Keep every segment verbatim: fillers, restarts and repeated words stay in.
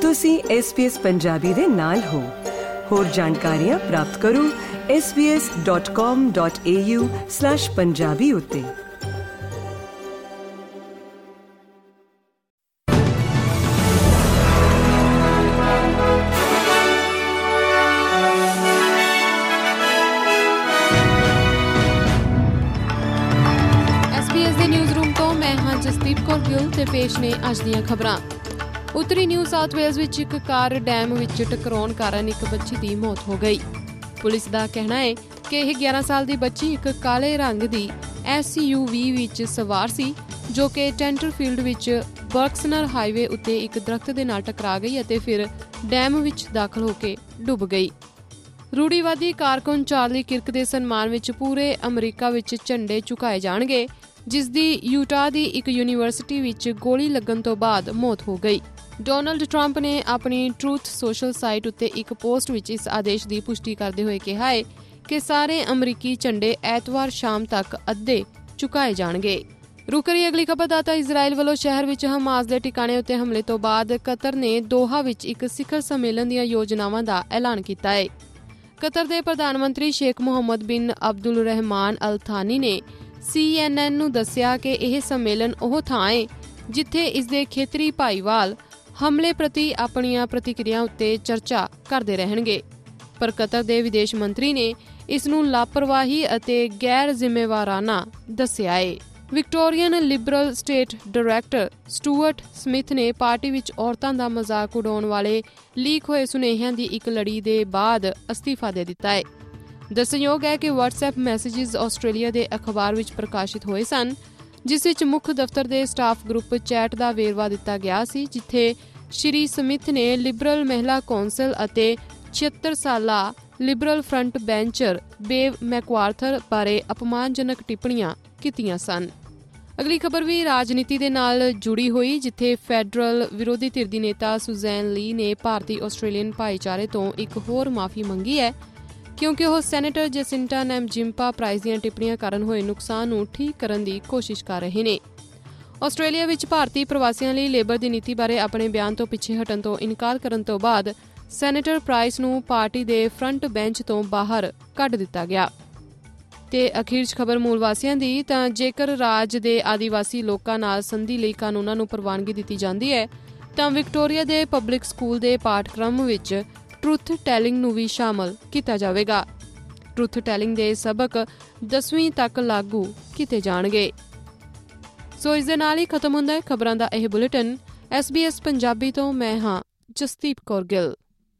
ਤੁਸੀਂ S B S Punjabi ਦੇ ਨਾਲ ਹੋ। ਹੋਰ ਜਾਣਕਾਰੀਆਂ ਪ੍ਰਾਪਤ ਕਰੋ S B S dot com dot A U slash Punjabi ਉੱਤੇ। ਜਸਦੀਪ ਕੌਰ ਗਿੱਲ ਤੇ ਪੇਸ਼ ਨੇ ਅੱਜ ਦੀਆਂ ਖਬਰਾਂ। ਉੱਤਰੀ ਨਿਊ ਸਾਊਥ ਵੇਲਜ਼ ਵਿੱਚ ਇੱਕ ਕਾਰ ਡੈਮ ਵਿੱਚ ਟਕਰਾਉਣ ਕਾਰਨ ਇੱਕ ਬੱਚੀ ਦੀ ਮੌਤ ਹੋ ਗਈ। ਪੁਲਿਸ ਦਾ ਕਹਿਣਾ ਹੈ ਕਿ ਇਹ ਗਿਆਰਾਂ ਸਾਲ ਦੀ ਬੱਚੀ ਇੱਕ ਕਾਲੇ ਰੰਗ ਦੀ ਐਸ ਯੂ ਵੀ ਵਿੱਚ ਸਵਾਰ ਸੀ, ਜੋ ਕਿ ਟੈਂਟਰਫੀਲਡ ਵਿੱਚ ਬਰਕਸਨਰ ਹਾਈਵੇ ਉੱਤੇ ਇੱਕ ਦਰਖਤ ਦੇ ਨਾਲ ਟਕਰਾ ਗਈ ਅਤੇ ਫਿਰ ਡੈਮ ਵਿੱਚ ਦਾਖਲ ਹੋ ਕੇ ਡੁੱਬ ਗਈ। ਰੂੜੀਵਾਦੀ ਕਾਰਕੁਨ ਚਾਰਲੀ ਕਿਰਕ ਦੇ ਸਨਮਾਨ ਵਿੱਚ ਪੂਰੇ ਅਮਰੀਕਾ ਵਿੱਚ ਝੰਡੇ ਝੁਕਾਏ ਜਾਣਗੇ, ਜਿਸ ਦੀ ਯੂਟਾ ਦੀ ਇੱਕ ਯੂਨੀਵਰਸਿਟੀ ਵਿੱਚ ਗੋਲੀ ਲੱਗਣ ਤੋਂ ਬਾਅਦ ਮੌਤ ਹੋ ਗਈ। ਡੋਨਾਲਡ ਟਰੰਪ ਨੇ ਆਪਣੀ ਟਰੂਥ ਸੋਸ਼ਲ ਸਾਈਟ ਉੱਤੇ ਇੱਕ ਪੋਸਟ ਵਿੱਚ ਇਸ ਆਦੇਸ਼ ਦੀ ਪੁਸ਼ਟੀ ਕਰਦੇ ਹੋਏ ਕਿਹਾ ਹੈ ਕਿ ਸਾਰੇ ਅਮਰੀਕੀ ਝੰਡੇ ਐਤਵਾਰ ਸ਼ਾਮ ਤੱਕ ਅੱਧੇ ਝੁਕਾਏ ਜਾਣਗੇ। ਰੁਕ ਰਹੀ ਅਗਲੀ ਖਬਰ ਦਾ ਤਾਂ ਇਜ਼ਰਾਈਲ ਵੱਲੋਂ ਸ਼ਹਿਰ ਵਿੱਚ ਹਮਾਸ ਦੇ ਟਿਕਾਣੇ ਉੱਤੇ ਹਮਲੇ ਤੋਂ ਬਾਅਦ ਕਤਰ ਨੇ ਦੋਹਾ ਵਿੱਚ ਇੱਕ ਸਿਖਰ ਸੰਮੇਲਨ ਦੀਆਂ ਯੋਜਨਾਵਾਂ ਦਾ ਐਲਾਨ ਕੀਤਾ ਹੈ। ਕਤਰ ਦੇ ਪ੍ਰਧਾਨ ਮੰਤਰੀ ਸ਼ੇਖ ਮੁਹੰਮਦ ਬਿਨ ਅਬਦੁਲ ਰਹਿਮਾਨ ਅਲ ਥਾਨੀ ਨੇ ਸੀ ਐਨ ਐਨ ਨੂੰ ਦੱਸਿਆ ਕਿ ਇਹ ਸੰਮੇਲਨ ਉਹ ਥਾਂ ਹੈ ਜਿੱਥੇ ਇਸਦੇ ਖੇਤਰੀ ਭਾਈਵਾਲ ਹਮਲੇ ਪ੍ਰਤੀ ਆਪਣੀਆਂ ਪ੍ਰਤੀਕਿਰਿਆ ਉੱਤੇ ਚਰਚਾ ਕਰਦੇ ਰਹਿਣਗੇ। ਪਰ ਕਤਰ ਦੇ ਵਿਦੇਸ਼ ਮੰਤਰੀ ਨੇ ਇਸ ਨੂੰ ਲਾਪਰਵਾਹੀ ਅਤੇ ਗੈਰ ਜ਼ਿੰਮੇਵਾਰਾਨਾ ਦੱਸਿਆ ਹੈ। Victorian liberal state director Stuart Smith ਨੇ ਪਾਰਟੀ ਵਿੱਚ ਔਰਤਾਂ ਦਾ ਮਜ਼ਾਕ ਉਡਾਉਣ ਵਾਲੇ ਲੀਕ ਹੋਏ ਸੁਨੇਹਿਆਂ ਦੀ ਇੱਕ ਲੜੀ ਦੇ ਬਾਅਦ ਅਸਤੀਫਾ ਦੇ ਦਿੱਤਾ ਹੈ। ਦੱਸਣਯੋਗ ਹੈ ਕਿ ਵਟਸਐਪ ਮੈਸੇਜਿਸ ਆਸਟ੍ਰੇਲੀਆ ਦੇ ਅਖਬਾਰ ਵਿੱਚ ਪ੍ਰਕਾਸ਼ਿਤ ਹੋਏ ਸਨ, ਜਿਸ ਵਿੱਚ ਮੁੱਖ ਦਫ਼ਤਰ ਦੇ ਸਟਾਫ ਗਰੁੱਪ ਚੈਟ ਦਾ ਵੇਰਵਾ ਦਿੱਤਾ ਗਿਆ ਸੀ, ਜਿੱਥੇ ਸ਼੍ਰੀ ਸਮਿਥ ਨੇ ਲਿਬਰਲ ਮਹਿਲਾ ਕੌਂਸਲ ਅਤੇ ਛਿਅੱਤਰ ਸਾਲਾ liberal front bencher Bev MacArthur ਬਾਰੇ ਅਪਮਾਨਜਨਕ ਟਿੱਪਣੀਆਂ ਕੀਤੀਆਂ ਸਨ। ਅਗਲੀ ਖਬਰ ਵੀ ਰਾਜਨੀਤੀ ਦੇ ਨਾਲ ਜੁੜੀ ਹੋਈ, ਜਿੱਥੇ ਫੈਡਰਲ ਵਿਰੋਧੀ ਧਿਰ ਦੀ ਨੇਤਾ ਸੁਜ਼ੈਨ ਲੀ ਨੇ ਭਾਰਤੀ ਆਸਟ੍ਰੇਲੀਅਨ ਭਾਈਚਾਰੇ ਤੋਂ ਇੱਕ ਹੋਰ ਮਾਫੀ ਮੰਗੀ ਹੈ, ਕਿਉਂਕਿ ਉਹ ਸੈਨੇਟਰ ਜੈਸਿੰਟਾ ਨੈਮਜਿੰਪਾ ਪ੍ਰਾਈਸ ਦੀਆਂ ਟਿੱਪਣੀਆਂ ਕਾਰਨ ਹੋਏ ਨੁਕਸਾਨ ਨੂੰ ਠੀਕ ਕਰਨ ਦੀ ਕੋਸ਼ਿਸ਼ ਕਰ ਰਹੇ ਨੇ। ਆਸਟ੍ਰੇਲੀਆ ਵਿੱਚ ਭਾਰਤੀ ਪ੍ਰਵਾਸੀਆਂ ਲਈ ਲੇਬਰ ਦੀ ਨੀਤੀ ਬਾਰੇ ਆਪਣੇ ਬਿਆਨ ਤੋਂ ਪਿੱਛੇ ਹਟਣ ਤੋਂ ਇਨਕਾਰ ਕਰਨ ਤੋਂ ਬਾਅਦ ਸੈਨੇਟਰ ਪ੍ਰਾਈਸ ਨੂੰ ਪਾਰਟੀ ਦੇ ਫਰੰਟ ਬੈਂਚ ਤੋਂ ਬਾਹਰ ਕੱਢ ਦਿੱਤਾ ਗਿਆ। ਤੇ ਅਖੀਰ 'ਚ ਖਬਰ ਮੂਲ ਵਾਸੀਆਂ ਦੀ, ਤਾਂ ਜੇਕਰ ਰਾਜ ਦੇ ਆਦੀਵਾਸੀ ਲੋਕਾਂ ਨਾਲ ਸੰਧੀ ਲਈ ਕਾਨੂੰਨਾਂ ਨੂੰ ਪ੍ਰਵਾਨਗੀ ਦਿੱਤੀ ਜਾਂਦੀ ਹੈ ਤਾਂ ਵਿਕਟੋਰੀਆ ਦੇ ਪਬਲਿਕ ਸਕੂਲ ਦੇ ਪਾਠਕ੍ਰਮ ਵਿੱਚ ਟਰੁਥ ਟੈਲਿੰਗ ਨੂੰ ਵੀ ਸ਼ਾਮਲ ਕੀਤਾ ਜਾਵੇਗਾ। ਟਰੁਥ ਟੈਲਿੰਗ ਦੇ ਸਬਕ ਦਸਵੀਂ ਤੱਕ ਲਾਗੂ ਕੀਤੇ ਜਾਣਗੇ। ਸੋ ਇਸ ਦੇ ਨਾਲ ਹੀ ਖਤਮ ਹੁੰਦਾ ਹੈ ਖਬਰਾਂ ਦਾ ਇਹ bulletin. S B S Punjabi ਤੋਂ ਮੈਂ ਹਾਂ ਜਸਦੀਪ ਕੌਰ ਗਿੱਲ।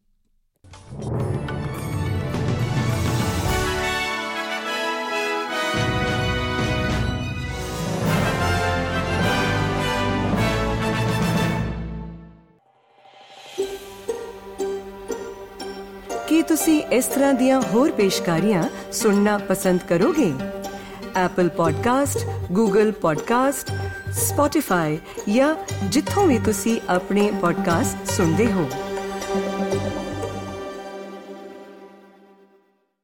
ਕੀ ਤੁਸੀਂ ਇਸ ਤਰ੍ਹਾਂ ਦੀਆਂ ਹੋਰ ਪੇਸ਼ਕਾਰੀਆਂ ਸੁਣਨਾ ਪਸੰਦ ਕਰੋਗੇ? Apple podcast, Google podcast, Spotify ਜਾਂ ਜਿੱਥੋਂ ਵੀ ਤੁਸੀਂ ਆਪਣੇ ਪੋਡਕਾਸਟ ਸੁਣਦੇ ਹੋ।